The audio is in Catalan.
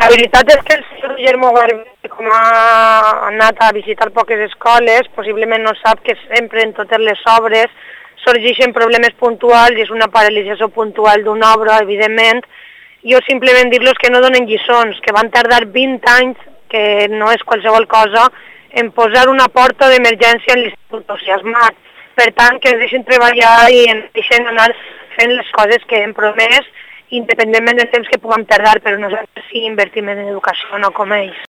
La veritat és que el senyor Guillermo Garbí, com ha anat a visitar poques escoles, possiblement no sap que sempre en totes les obres sorgeixen problemes puntuals i és una paralització puntual d'una obra, evidentment. Jo simplement dir-los que no donen lliçons, que van tardar 20 anys, que no és qualsevol cosa, en posar una porta d'emergència en l'Institut Entusiasmat. Per tant, que es deixen treballar i ens deixen anar fent les coses que hem promès, independentment del temps que puguem tardar, però nosaltres sí invertim en educació, no com ells.